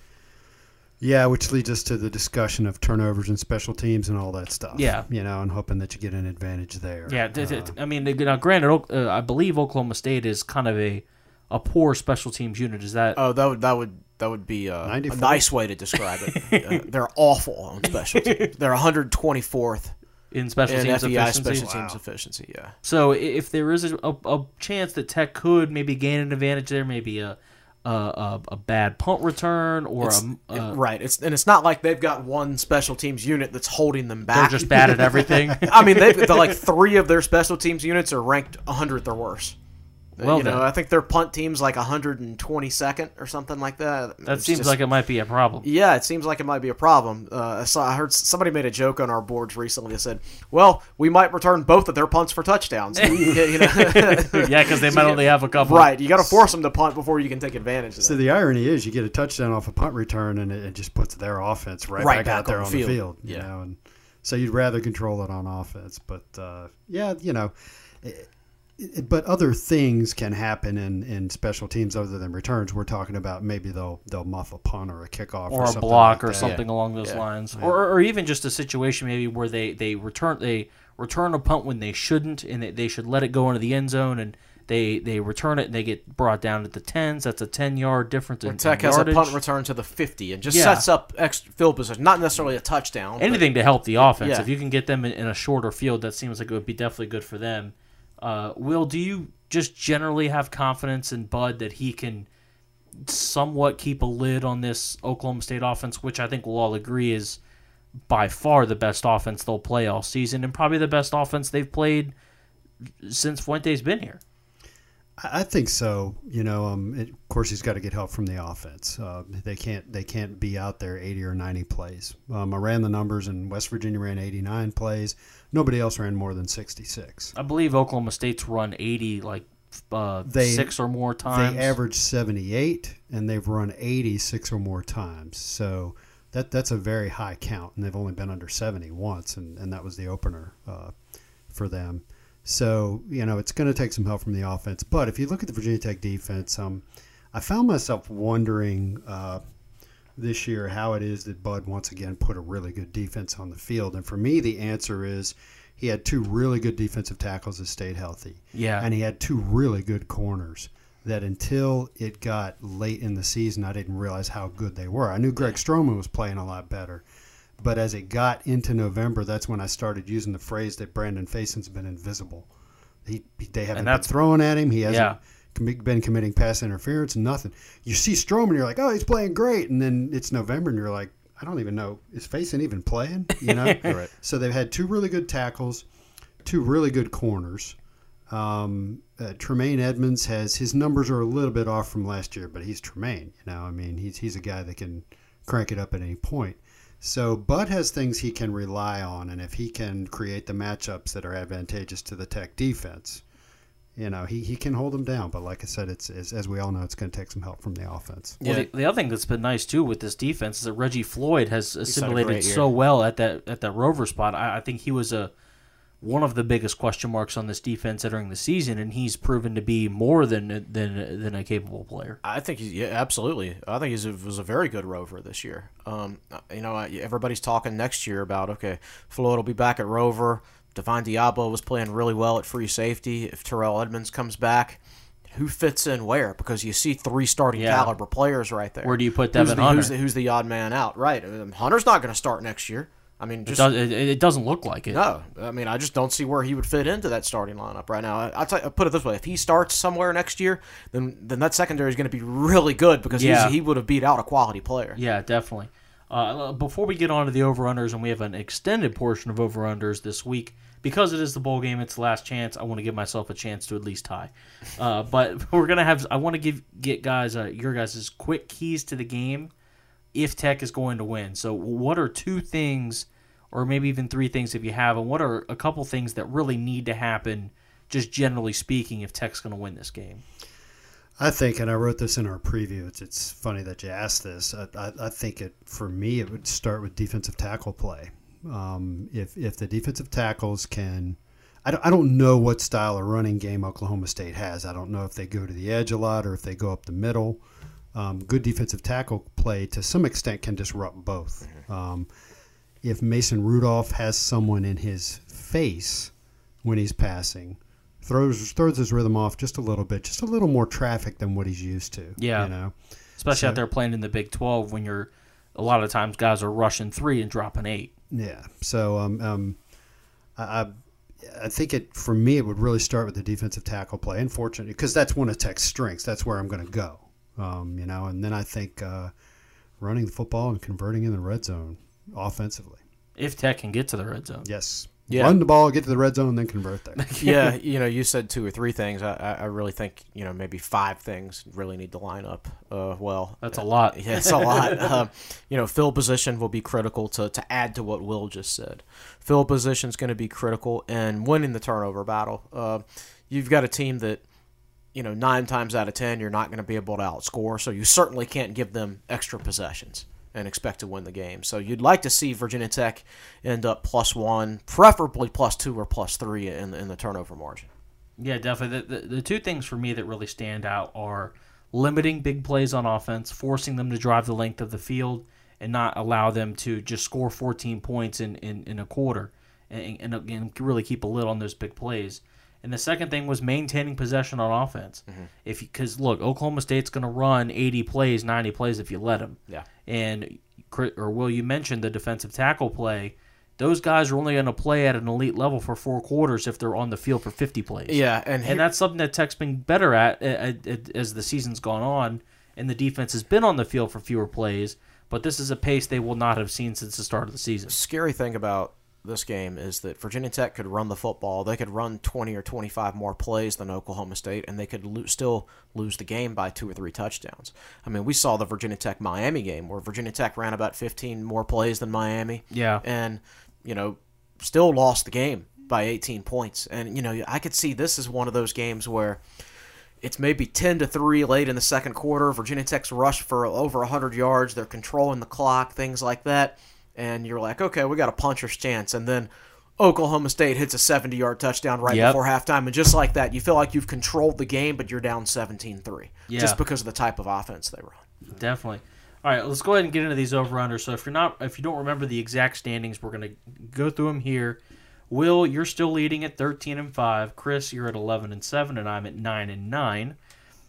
Yeah, which leads us to the discussion of turnovers and special teams and all that stuff. Yeah. You know, and hoping that you get an advantage there. Yeah, th- Uh, th- I mean, now, granted, uh, I believe Oklahoma State is kind of a a poor special teams unit. Is that? Oh, that would that would that would be uh, a ninety-four? nice way to describe it. uh, they're awful on special teams. They're one hundred twenty-fourth in special in teams F E I efficiency? special teams Wow. efficiency. Yeah. So i- if there is a, a, a chance that Tech could maybe gain an advantage there, maybe a a, a, a bad punt return or It's, a, it- a right. It's and it's not like they've got one special teams unit that's holding them they're back. just bad at everything. I mean, they've they're like three of their special teams units are ranked one hundredth or worse. Well you know, then. I think their punt team's like one hundred twenty-second or something like that. That It's seems just- like it might be a problem. Yeah, it seems like it might be a problem. Uh, so I heard somebody made a joke on our boards recently that said, "Well, we might return both of their punts for touchdowns." You know? Yeah, because they might only have a couple. Right, you got to force them to punt before you can take advantage of So that. the irony is, you get a touchdown off a punt return, and it, it just puts their offense right, Right back, out back there on on the the field. field. You Yeah. know, and so you'd rather control it on offense. But uh, yeah, you know, it, it, but other things can happen in, in special teams other than returns. We're talking about maybe they'll they'll muff a punt or a kickoff Or or, a something block like or that. something Yeah. along those Yeah. lines, or or even just a situation maybe where they, they return they return a punt when they shouldn't, and they, they should let it go into the end zone, and they, they return it and they get brought down to the tens. That's a ten yard difference in, When Tech in has yardage. a punt return to the fifty and just Yeah. sets up extra field position, not necessarily a touchdown. but- Anything to help the offense. Yeah. If you can get them in, in a shorter field, that seems like it would be definitely good for them. Uh, Will, do you just generally have confidence in Bud that he can somewhat keep a lid on this Oklahoma State offense, which I think we'll all agree is by far the best offense they'll play all season, and probably the best offense they've played since Fuente's been here? I I think so. You know, um, it, of course, he's got to get help from the offense. Uh, they can't they can't be out there eighty or ninety plays. Um, I ran the numbers, and West Virginia ran eighty-nine plays. Nobody else ran more than sixty-six. I believe Oklahoma State's run eighty like uh, They- six or more times. They average seventy-eight, and they've run eighty-six or more times. So that that's a very high count, and they've only been under seventy once, and, and that was the opener uh, for them. So, you know, it's going to take some help from the offense. But if you look at the Virginia Tech defense, um, I found myself wondering uh, this year how it is that Bud once again put a really good defense on the field. And for me, the answer is he had two really good defensive tackles that stayed healthy. Yeah. And he had two really good corners that until it got late in the season, I didn't realize how good they were. I knew Greg Stroman was playing a lot better. But as it got into November, that's when I started using the phrase that Brandon Faison's been invisible. He, they haven't been that's- throwing at him. He hasn't Yeah. commi- been committing pass interference, nothing. You see Stroman, you're like, oh, he's playing great. And then it's November, and you're like, I don't even know. Is Faison even playing? You know? Right. So they've had two really good tackles, two really good corners. Um, uh, Tremaine Edmonds has his numbers are a little bit off from last year, but he's Tremaine. You know, I mean, he's he's a guy that can crank it up at any point. So Bud has things he can rely on, and if he can create the matchups that are advantageous to the Tech defense, you know, he, he can hold them down. But like I said, it's, it's as we all know, it's going to take some help from the offense. Well, Yeah. the, the other thing that's been nice too with this defense is that Reggie Floyd has had a assimilated great year. so well at that at that rover spot. I, I think he was a one of the biggest question marks on this defense entering the season, and he's proven to be more than than than a capable player. I think he's yeah, absolutely. I think he was a very good rover this year. Um, you know, everybody's talking next year about okay, Floyd will be back at rover. Devon Diablo was playing really well at free safety. If Terrell Edmonds comes back, who fits in where? Because you see three starting Yeah. caliber players right there. Where do you put who's Devin the, Hunter? Who's the, who's the odd man out? Right. Um, Hunter's not going to start next year. I mean, It, just does, it, it doesn't look like it. no. I mean, I just don't see where he would fit into that starting lineup right now. I, I, tell you, I put it this way: if he starts somewhere next year, then then that secondary is going to be really good because Yeah. he's, he would have beat out a quality player. Yeah, definitely. Uh, before we get on to the over-unders, and we have an extended portion of over-unders this week, because it is the bowl game, it's the last chance, I want to give myself a chance to at least tie. Uh, but we're going to have, I want to give get guys, uh, your guys' quick keys to the game if Tech is going to win. So what are two things, or maybe even three things if you have, and what are a couple things that really need to happen, just generally speaking, if Tech's going to win this game? I think, and I wrote this in our preview, it's, it's funny that you asked this. I, I, I think it for me, it would start with defensive tackle play. Um, if if the defensive tackles can, I don't, I don't know what style of running game Oklahoma State has. I don't know if they go to the edge a lot or if they go up the middle. Um, good defensive tackle play to some extent can disrupt both. Um, if Mason Rudolph has someone in his face when he's passing, throws throws his rhythm off just a little bit, just a little more traffic than what he's used to. Yeah. you know, Especially So- out there playing in the Big twelve when you're, a lot of times guys are rushing three and dropping eight. yeah. So um, um, I, I I think it for me it would really start with the defensive tackle play. Unfortunately, because that's one of Tech's strengths. That's where I'm going to go. Um, you know, and then I think uh, running the football and converting in the red zone offensively. If Tech can get to the red zone. Yes. Yeah. Run the ball, get to the red zone, and then convert there. Yeah, you know, you said two or three things. I, I I really think, you know, maybe five things really need to line up uh, well. That's a lot. Yeah, it's a lot. um, you know, field position will be critical to, to add to what Will just said. Field position is going to be critical in winning the turnover battle. Uh, you've got a team that, you know, nine times out of ten, you're not going to be able to outscore, so you certainly can't give them extra possessions and expect to win the game. So you'd like to see Virginia Tech end up plus one, preferably plus two or plus three in, in the turnover margin. Yeah, definitely. The, the, the two things for me that really stand out are limiting big plays on offense, forcing them to drive the length of the field, and not allow them to just score fourteen points in, in, in a quarter and, and, and really keep a lid on those big plays. And the second thing was maintaining possession on offense. Mm-hmm. If because look, Oklahoma State's going to run eighty plays, ninety plays if you let them. Yeah. And or Will, you mentioned the defensive tackle play. Those guys are only going to play at an elite level for four quarters if they're on the field for fifty plays. Yeah, and, and that's something that Tech's been better at, at, at as the season's gone on, and the defense has been on the field for fewer plays. But this is a pace they will not have seen since the start of the season. Scary thing about this game is that Virginia Tech could run the football. They could run twenty or twenty-five more plays than Oklahoma State, and they could lo- still lose the game by two or three touchdowns. I mean, we saw the Virginia Tech-Miami game where Virginia Tech ran about fifteen more plays than Miami. Yeah. And, you know, still lost the game by eighteen points. And, you know, I could see this as one of those games where it's maybe ten to three late in the second quarter. Virginia Tech's rushed for over one hundred yards. They're controlling the clock, things like that. And you're like, okay, we got a puncher's chance. And then Oklahoma State hits a seventy-yard touchdown right Yep. before halftime. And just like that, you feel like you've controlled the game, but you're down seventeen three. Yeah. Just because of the type of offense they run. Definitely. All right, let's go ahead and get into these over-unders. So if you're not, if you don't remember the exact standings, we're going to go through them here. Will, you're still leading at thirteen and five. Chris, you're at eleven and seven, and I'm at nine and nine.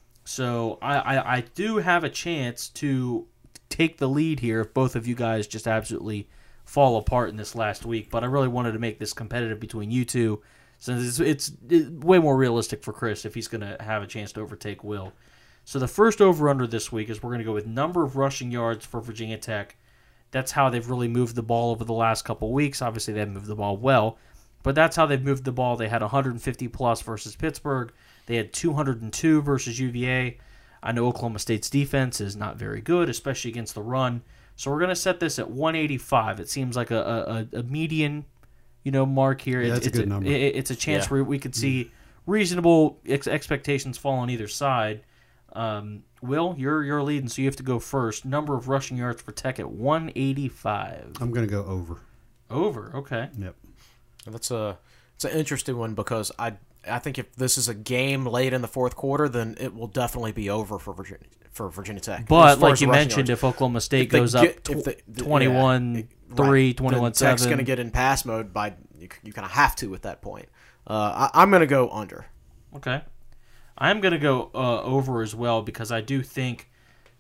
So I, I, I do have a chance to take the lead here if both of you guys just absolutely fall apart in this last week. But I really wanted to make this competitive between you two, since it's, it's way more realistic for Chris if he's going to have a chance to overtake Will. So the first over-under this week is we're going to go with number of rushing yards for Virginia Tech. That's how they've really moved the ball over the last couple of weeks. Obviously, they haven't moved the ball well, but that's how they've moved the ball. They had one hundred fifty plus versus Pittsburgh. They had two hundred two versus U V A. I know Oklahoma State's defense is not very good, especially against the run. So we're going to set this at one eighty-five. It seems like a, a, a median, you know, mark here. Yeah, It's, that's a it's good number. it- it's a chance Yeah. where we could see reasonable ex- expectations fall on either side. Um, Will, you're you're leading, so you have to go first. Number of rushing yards for Tech at one eighty-five. I'm going to go over. Over, okay. Yep. That's a it's an interesting one because I I think if this is a game late in the fourth quarter, then it will definitely be over for Virginia for Virginia Tech. As But far like as you rushing mentioned, yards. if Oklahoma State If they goes get- up if tw- they- th- twenty-one yeah, three, right. twenty-one Then Tech's seven. going to get in pass mode by you, you kind of have to at that point. Uh, I, I'm going to go under. Okay. I'm going to go uh, over as well because I do think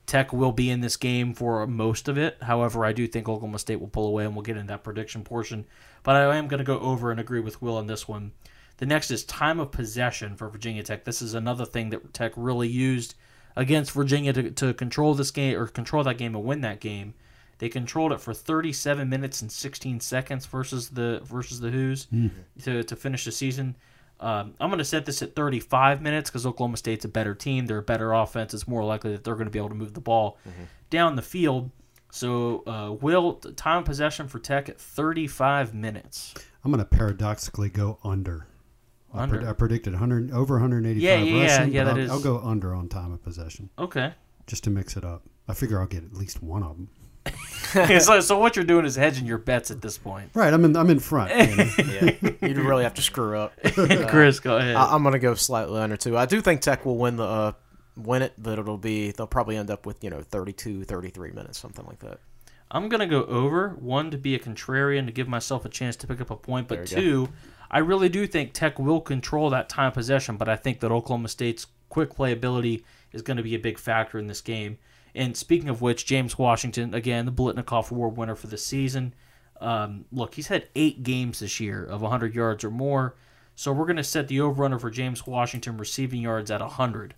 Tech will be in this game for most of it. However, I do think Oklahoma State will pull away, and we'll get into that prediction portion. But I am going to go over and agree with Will on this one. The next is time of possession for Virginia Tech. This is another thing that Tech really used against Virginia to, to control this game or control that game and win that game. They controlled it for thirty-seven minutes and sixteen seconds versus the versus the Hoos mm. to to finish the season. Um, I'm going to set this at thirty-five minutes because Oklahoma State's a better team. They're a better offense. It's more likely that they're going to be able to move the ball mm-hmm. down the field. So, uh, Will, time of possession for Tech at thirty-five minutes. I'm going to paradoxically go under. I, under. Pred- I predicted one hundred over one hundred eighty-five yeah, yeah, rushing. Yeah, yeah, that I'll, is. I'll go under on time of possession. Okay. Just to mix it up. I figure I'll get at least one of them. so, so what you're doing is hedging your bets at this point. Right, I'm in. I'm in front. You know? Yeah, you'd really have to screw up. Uh, Chris, go ahead. I, I'm going to go slightly under too. I do think Tech will win the uh, win it, but it'll be they'll probably end up with you know thirty-two, thirty-three minutes, something like that. I'm going to go over, one, to be a contrarian, to give myself a chance to pick up a point, but two, go. I really do think Tech will control that time possession, but I think that Oklahoma State's quick playability is going to be a big factor in this game. And speaking of which, James Washington, again, the Biletnikoff Award winner for the season. Um, look, he's had eight games this year of one hundred yards or more, so we're going to set the over-under for James Washington receiving yards at one hundred.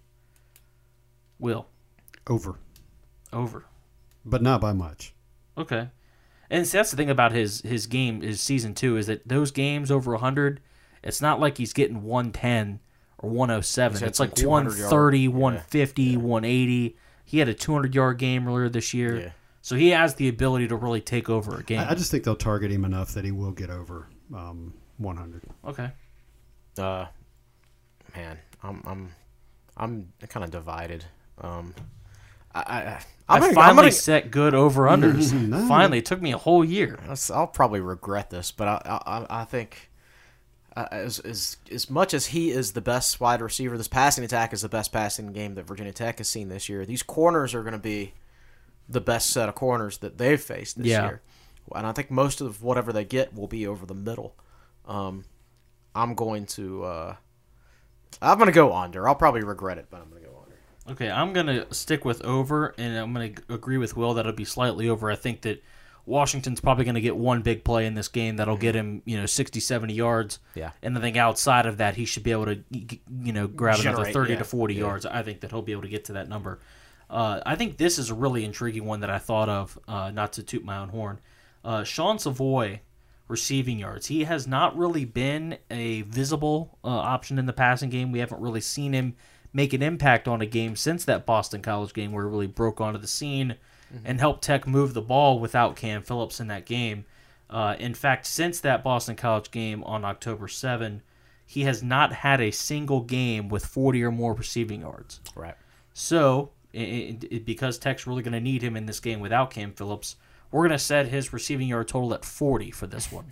Will? Over. Over. But not by much. Okay. And see, that's the thing about his his game, his season two, is that those games over one hundred, it's not like he's getting one ten or one oh seven. It's like one thirty, yard. one fifty, yeah. one eighty. He had a two hundred-yard game earlier this year. Yeah. So he has the ability to really take over a game. I, I just think they'll target him enough that he will get over um, one hundred. Okay. Uh, man, I'm I'm I'm kind of divided. Um, I, I I'm I gonna, finally I'm gonna, set good over-unders. No. Finally, it took me a whole year. I'll probably regret this, but I I, I think uh, as, as as much as he is the best wide receiver, this passing attack is the best passing game that Virginia Tech has seen this year. These corners are going to be the best set of corners that they've faced this yeah. year. And I think most of whatever they get will be over the middle. Um, I'm going to uh, I'm going to go under. I'll probably regret it, but I'm going to go under. Okay, I'm going to stick with over, and I'm going to agree with Will that it'll be slightly over. I think that Washington's probably going to get one big play in this game that'll get him, you know, sixty, seventy yards. Yeah. And I think outside of that, he should be able to, you know, grab Generate, another thirty yeah. to forty yeah. yards. I think that he'll be able to get to that number. Uh, I think this is a really intriguing one that I thought of, uh, not to toot my own horn. Uh, Sean Savoy, receiving yards. He has not really been a visible uh, option in the passing game. We haven't really seen him make an impact on a game since that Boston College game where he really broke onto the scene mm-hmm. and helped Tech move the ball without Cam Phillips in that game. Uh, in fact, since that Boston College game on October seventh, he has not had a single game with forty or more receiving yards. Right. So, it, it, because Tech's really going to need him in this game without Cam Phillips, we're going to set his receiving yard total at forty for this one.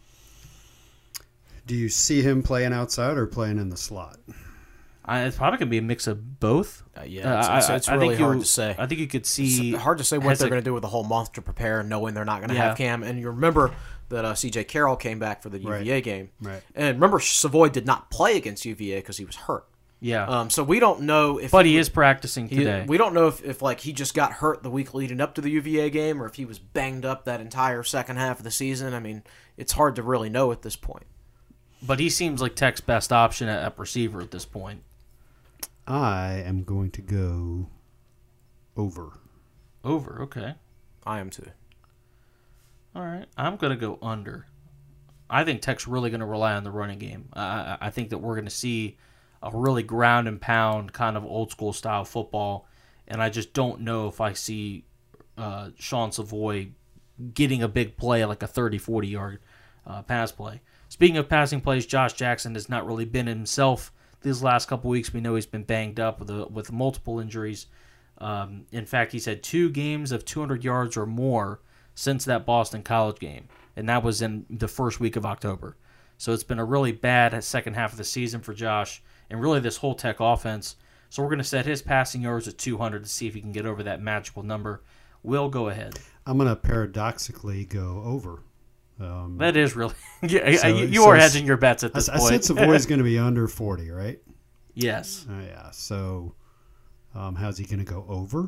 Do you see him playing outside or playing in the slot? I, it's probably going to be a mix of both. Uh, yeah, it's, uh, it's, it's I, really I hard you, to say. I think you could see... It's hard to say what they're going to do with the whole month to prepare, knowing they're not going to yeah. have Cam. And you remember that uh, C J Carroll came back for the U V A right. game. Right. And remember, Savoy did not play against U V A because he was hurt. Yeah. Um, so we don't know if... But he, he is practicing he, today. We don't know if, if like he just got hurt the week leading up to the U V A game or if he was banged up that entire second half of the season. I mean, it's hard to really know at this point. But he seems like Tech's best option at, at receiver at this point. I am going to go over. Over, okay. I am too. All right. I'm going to go under. I think Tech's really going to rely on the running game. I, I think that we're going to see a really ground and pound kind of old school style football, and I just don't know if I see uh, Sean Savoy getting a big play like a thirty, forty yard uh, pass play. Speaking of passing plays, Josh Jackson has not really been himself these last couple weeks. We know he's been banged up with a, with multiple injuries. Um, in fact, he's had two games of two hundred yards or more since that Boston College game, and that was in the first week of October. So it's been a really bad second half of the season for Josh and really this whole Tech offense. So we're going to set his passing yards at two hundred to see if he can get over that magical number. Will, go ahead. I'm going to paradoxically go over. Um, that is really... yeah, so, you you so are hedging your bets at this I, point. I said Savoy's going to be under forty, right? Yes. Oh, yeah. So um, how's he going to go over?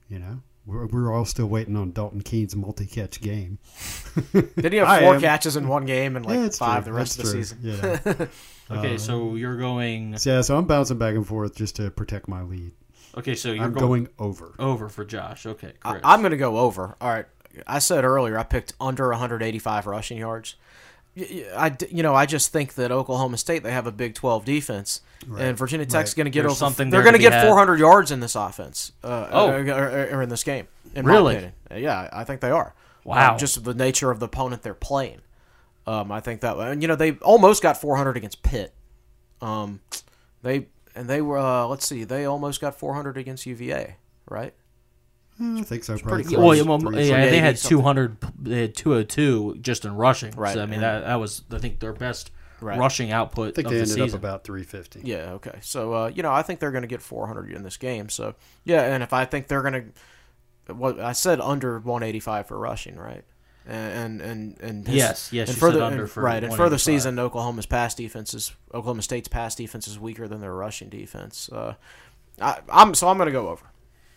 You know, we're, we're all still waiting on Dalton Keene's multi-catch game. Did he have I four am. catches in one game and like Yeah, it's five true. the rest That's of the true. season? Yeah. Okay, Uh, so you're going. So, yeah, so I'm bouncing back and forth just to protect my lead. Okay, so you're I'm going, going over. over for Josh. Okay, I, Chris. I'm going to go over. All right. I said earlier I picked under one eighty-five rushing yards. Y- y- I, d- you know, I just think that Oklahoma State, they have a Big twelve defense, Right. and Virginia Tech's Right. going to get There's over. something They're there going to to be get had. four hundred yards in this offense. Uh, Oh. or, or, or in this game. In my Really? opinion. Yeah, I think they are. Wow. Um, just the nature of the opponent they're playing. Um, I think that, and you know, they almost got four hundred against Pitt. Um, they and they were. Uh, let's see, they almost got four hundred against U V A, right? I think so. Probably pretty Yeah, close. well, three- yeah, well, three- yeah, they had something. two hundred. They had two hundred two just in rushing. Right, So, I mean, and- that that was I think their best Right. rushing I output think of they the ended up season. about three fifty. Yeah, okay. So, uh, you know, I think they're going to get four hundred in this game. So, yeah, and if I think they're going to, what I said under one eighty-five for rushing, right? And and and, and his- Yes, yes, and you for said the, under and- for right. And for one the eighty-five. season, Oklahoma's pass defense is Oklahoma State's pass defense is weaker than their rushing defense. Uh, I, I'm so I'm going to go over.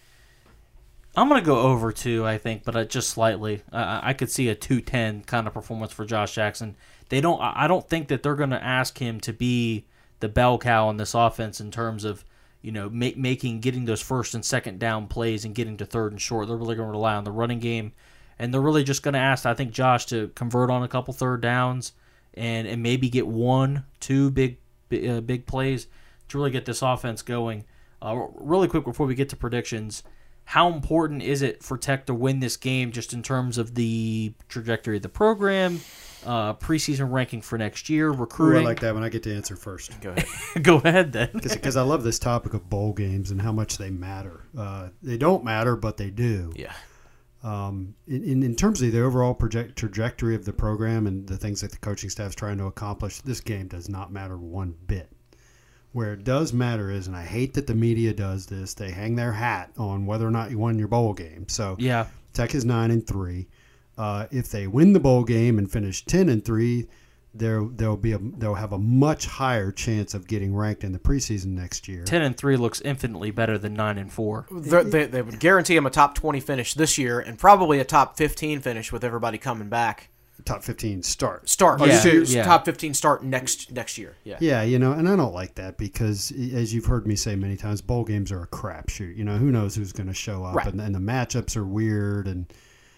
I'm gonna go over too, I think, but uh, just slightly. I I could see a two ten kind of performance for Josh Jackson. They don't. I I don't think that they're gonna ask him to be the bell cow in this offense in terms of you know make, making getting those first and second down plays and getting to third and short. They're really gonna rely on the running game, and they're really just gonna ask I think Josh to convert on a couple third downs and and maybe get one, two big bi- uh, big plays to really get this offense going. Uh, really quick before we get to predictions. How important is it for Tech to win this game just in terms of the trajectory of the program, uh, preseason ranking for next year, Ooh, I recruiting? like that when I get to answer first. Go ahead. Go ahead then. Because I love this topic of bowl games and how much they matter. Uh, they don't matter, but they do. Yeah. Um, in, in, in terms of the overall project, trajectory of the program and the things that the coaching staff is trying to accomplish, this game does not matter one bit. Where it does matter is, and I hate that the media does this, they hang their hat on whether or not you won your bowl game. So Yeah. Tech is nine and three. Uh, if they win the bowl game and finish ten and three, there they'll be a, they'll have a much higher chance of getting ranked in the preseason next year. ten and three looks infinitely better than nine and four. They, they, they would guarantee him a top twenty finish this year and probably a top fifteen finish with everybody coming back. Top fifteen start. Start. Yeah, to- yeah. Top fifteen start next next year. Yeah. Yeah, you know, and I don't like that because, as you've heard me say many times, bowl games are a crapshoot. You know, who knows who's going to show up, Right. and, and the matchups are weird, and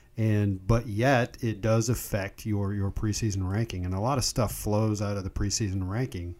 and but yet it does affect your your preseason ranking, and a lot of stuff flows out of the preseason ranking.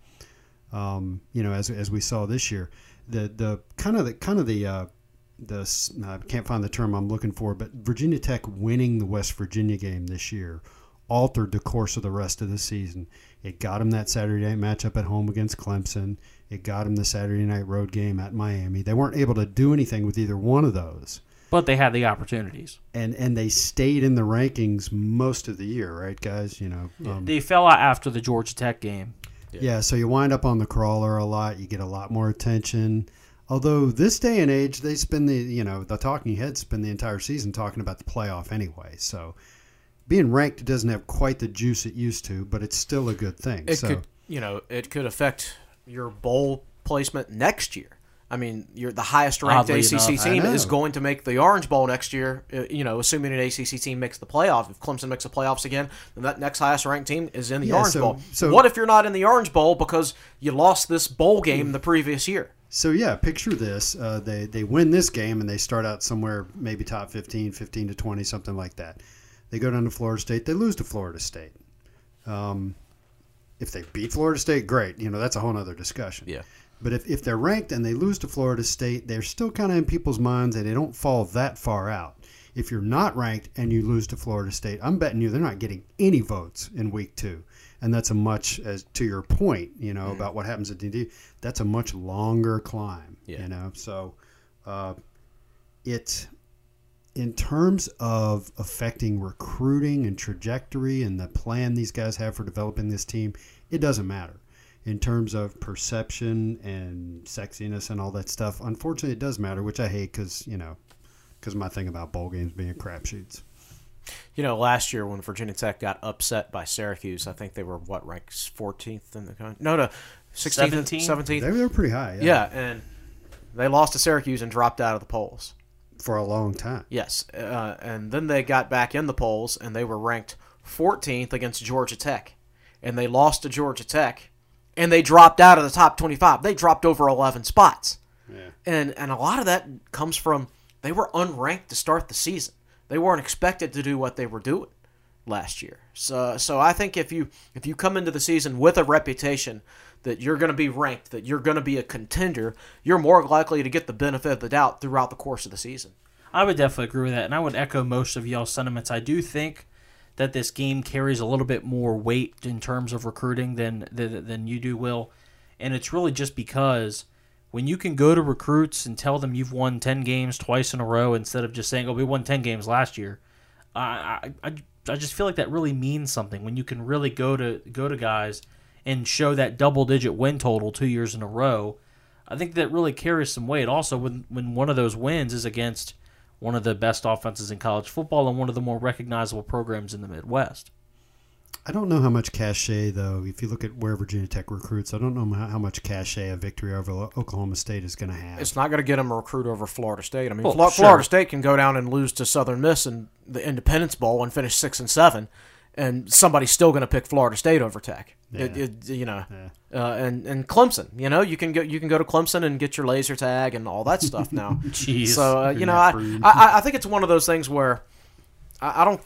Um, you know, as as we saw this year, the the kind of the kind of the uh, the s- I can't find the term I'm looking for, but Virginia Tech winning the West Virginia game this year altered the course of the rest of the season. It got him that Saturday night matchup at home against Clemson. It got him the Saturday night road game at Miami. They weren't able to do anything with either one of those. But they had the opportunities. And and they stayed in the rankings most of the year, right, guys? You know, um, They fell out after the Georgia Tech game. yeah, so you wind up on the crawler a lot. You get a lot more attention. Although this day and age, they spend the, you know, the talking heads spend the entire season talking about the playoff anyway. So being ranked doesn't have quite the juice it used to, but it's still a good thing. It so could, you know, it could affect your bowl placement next year. I mean, you're the highest ranked Oddly A C C enough, I team know. is going to make the Orange Bowl next year. uh, You know, assuming an A C C team makes the playoff. If Clemson makes the playoffs again, then that next highest ranked team is in the Yeah, Orange so- Bowl. so- what if you're not in the Orange Bowl because you lost this bowl game the previous year? So yeah, picture this: uh, they they win this game and they start out somewhere maybe top fifteen, fifteen to twenty, something like that. They go down to Florida State, they lose to Florida State. Um, if they beat Florida State, great. You know, that's a whole other discussion. Yeah. But if, if they're ranked and they lose to Florida State, they're still kind of in people's minds and they don't fall that far out. If you're not ranked and you lose to Florida State, I'm betting you they're not getting any votes in week two. And that's a much, as to your point, you know, mm. about what happens at D D, that's a much longer climb, yeah. you know. So uh, it, in terms of affecting recruiting and trajectory and the plan these guys have for developing this team, it doesn't matter. In terms of perception and sexiness and all that stuff, unfortunately, it does matter, which I hate because, you know, because my thing about bowl games being crapshoots. You know, last year when Virginia Tech got upset by Syracuse, I think they were, what, ranked fourteenth in the country? No, no, sixteenth, seventeenth? seventeenth. They were pretty high, yeah. Yeah, and they lost to Syracuse and dropped out of the polls. for a long time. Yes, uh, and then they got back in the polls, and they were ranked fourteenth against Georgia Tech, and they lost to Georgia Tech, and they dropped out of the top twenty-five. They dropped over eleven spots, Yeah. and and a lot of that comes from they were unranked to start the season. They weren't expected to do what they were doing last year. So so I think if you if you come into the season with a reputation that you're going to be ranked, that you're going to be a contender, you're more likely to get the benefit of the doubt throughout the course of the season. I would definitely agree with that, and I would echo most of y'all's sentiments. I do think that this game carries a little bit more weight in terms of recruiting than than, than you do, Will, and it's really just because when you can go to recruits and tell them you've won ten games twice in a row instead of just saying, oh, we won ten games last year, I, I, I just feel like that really means something. When you can really go to go to guys and show that double-digit win total two years in a row, I think that really carries some weight. Also, when, when one of those wins is against one of the best offenses in college football and one of the more recognizable programs in the Midwest. I don't know how much cachet, though. If you look at where Virginia Tech recruits, I don't know how, how much cachet a victory over Oklahoma State is going to have. It's not going to get them a recruit over Florida State. I mean, Well, Flo- sure. Florida State can go down and lose to Southern Miss in the Independence Bowl and finish six and seven, and somebody's still going to pick Florida State over Tech. Yeah. It, it, you know, Yeah. uh, and and Clemson. You know, you can go you can go to Clemson and get your laser tag and all that stuff now. Jeez. So uh, you Bring know, that I, broom. I I think it's one of those things where I, I don't.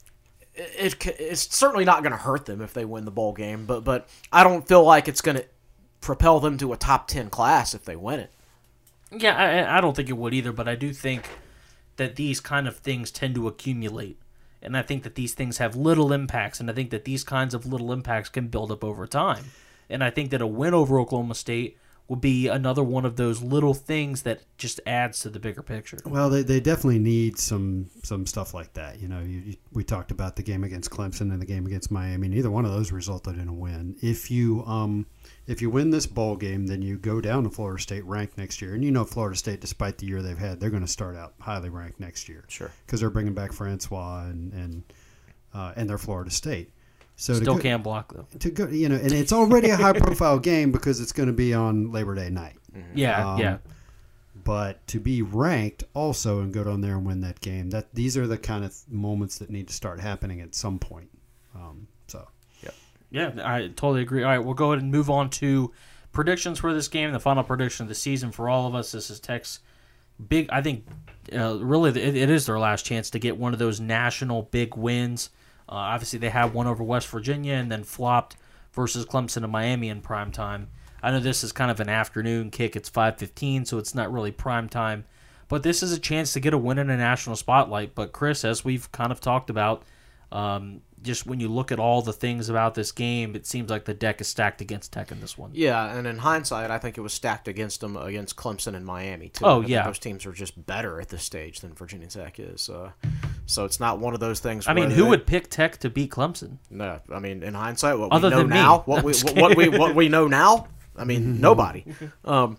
It, it it's certainly not going to hurt them if they win the bowl game, but but I don't feel like it's going to propel them to a top ten class if they win it. Yeah, I, I don't think it would either, but I do think that these kind of things tend to accumulate. And I think that these things have little impacts, and I think that these kinds of little impacts can build up over time. And I think that a win over Oklahoma State would be another one of those little things that just adds to the bigger picture. Well, they, they definitely need some some stuff like that. You know, you, you, we talked about the game against Clemson and the game against Miami. Neither one of those resulted in a win. If you um if you win this bowl game, then you go down to Florida State ranked next year. And you know Florida State, despite the year they've had, they're going to start out highly ranked next year. Sure. Because they're bringing back Francois and and uh, and they're Florida State. So Still to go, can't block, though. to go, you know, and it's already a high profile game because it's going to be on Labor Day night. Yeah, Um, yeah. But to be ranked also and go down there and win that game, that these are the kind of moments that need to start happening at some point. Um, so, Yeah, I totally agree. All right, we'll go ahead and move on to predictions for this game, the final prediction of the season for all of us. This is Tech's big, I think, uh, really, it, it is their last chance to get one of those national big wins. Uh, obviously, they had one over West Virginia and then flopped versus Clemson and Miami in prime time. I know this is kind of an afternoon kick. It's five fifteen, so it's not really prime time. But this is a chance to get a win in a national spotlight. But, Chris, as we've kind of talked about, um, just when you look at all the things about this game, it seems like the deck is stacked against Tech in this one. Yeah, and in hindsight, I think it was stacked against them against Clemson and Miami too. Oh, I think yeah. those teams are just better at this stage than Virginia Tech is. Uh, so it's not one of those things. I mean, where who they- would pick Tech to beat Clemson? No, I mean, in hindsight, what Other we know than me. now, what I'm we just what, what we what we know now. I mean, nobody. Um,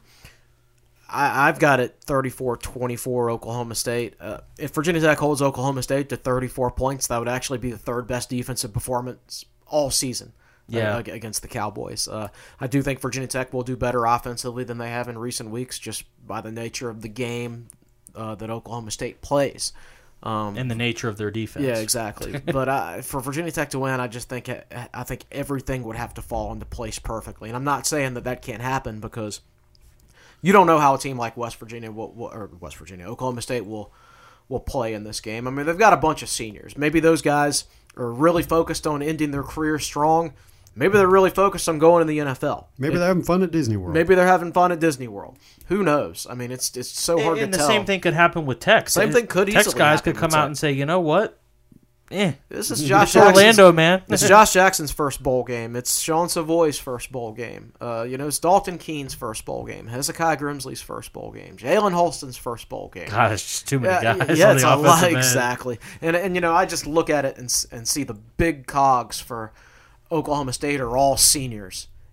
I, I've got it thirty-four twenty-four Oklahoma State. Uh, if Virginia Tech holds Oklahoma State to thirty-four points, that would actually be the third best defensive performance all season. Yeah. uh, ag- against the Cowboys. Uh, I do think Virginia Tech will do better offensively than they have in recent weeks, just by the nature of the game uh, that Oklahoma State plays. Um, And the nature of their defense. yeah, exactly. But uh, for Virginia Tech to win, I just think I think everything would have to fall into place perfectly. And I'm not saying that that can't happen because you don't know how a team like West Virginia will, will or West Virginia, Oklahoma State will will play in this game. I mean, they've got a bunch of seniors. Maybe those guys are really focused on ending their career strong. Maybe they're really focused on going to the N F L. maybe they're having fun at Disney World. Maybe they're having fun at Disney World. Who knows? I mean, it's it's so hard And to the tell. same thing could happen with Tech. Same thing could Tech's easily guys happen could come with out Tech. and say, you know what? Eh. This is Josh It's Jackson's- Orlando, man. It's Josh Jackson's first bowl game. It's Sean Savoy's first bowl game. Uh, you know, it's Dalton Keene's first bowl game. Hezekiah Grimsley's first bowl game. Jalen Holston's first bowl game. God, it's just too many yeah, guys. yeah, on it's the a lot, offensive end. exactly. And and you know, I just look at it and s- and see the big cogs for Oklahoma State are all seniors,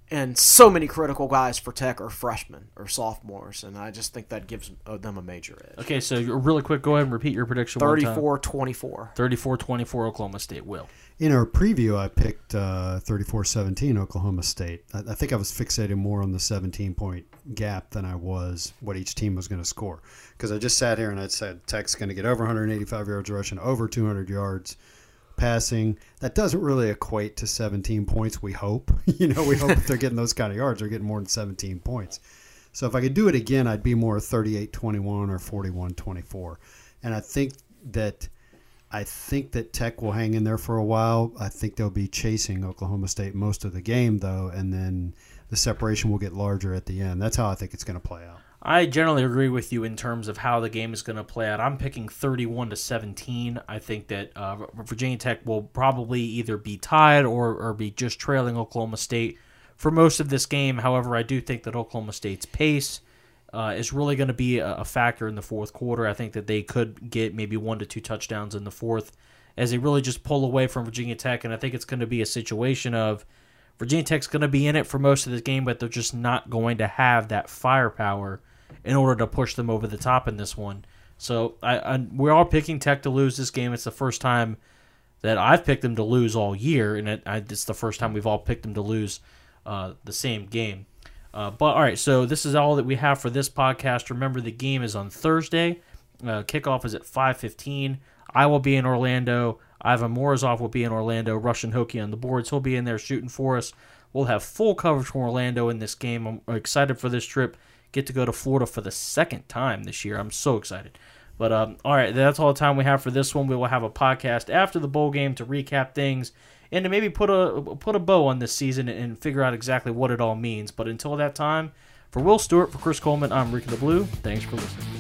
And so many critical guys for Tech are freshmen or sophomores, and I just think that gives them a major edge. Okay, so really quick, go ahead and repeat your prediction one time. thirty-four twenty-four. thirty-four twenty-four Oklahoma State will. In our preview, I picked uh, thirty-four seventeen Oklahoma State. I, I think I was fixated more on the seventeen-point gap than I was what each team was going to score. Because I just sat here and I said Tech's going to get over one hundred eighty-five yards rushing, over two hundred yards passing. That doesn't really equate to seventeen points, we hope. You know, we hope if they're getting those kind of yards, they're getting more than seventeen points. So if I could do it again, I'd be more thirty-eight twenty-one or forty-one twenty-four. And I think that I think that Tech will hang in there for a while. I think they'll be chasing Oklahoma State most of the game, though, and then the separation will get larger at the end. That's how I think it's going to play out. I generally agree with you in terms of how the game is going to play out. I'm picking thirty-one to seventeen. I think that uh, Virginia Tech will probably either be tied or, or be just trailing Oklahoma State for most of this game. However, I do think that Oklahoma State's pace uh, is really going to be a, a factor in the fourth quarter. I think that they could get maybe one to two touchdowns in the fourth as they really just pull away from Virginia Tech. And I think it's going to be a situation of Virginia Tech's going to be in it for most of this game, but they're just not going to have that firepower in order to push them over the top in this one. So I, I, we're all picking Tech to lose this game. It's the first time that I've picked them to lose all year, and it, I, it's the first time we've all picked them to lose uh, the same game. Uh, but all right, so this is all that we have for this podcast. Remember, the game is on Thursday. Uh, kickoff is at five fifteen. I will be in Orlando. Ivan Morozov will be in Orlando. Russian Hokie on the boards. He'll be in there shooting for us. We'll have full coverage from Orlando in this game. I'm excited for this trip. Get to go to Florida for the second time this year. I'm so excited. But um, all right, that's all the time we have for this one. We will have a podcast after the bowl game to recap things and to maybe put a put a bow on this season and figure out exactly what it all means. But until that time, for Will Stewart, for Chris Coleman, I'm Ricky the Blue. Thanks for listening.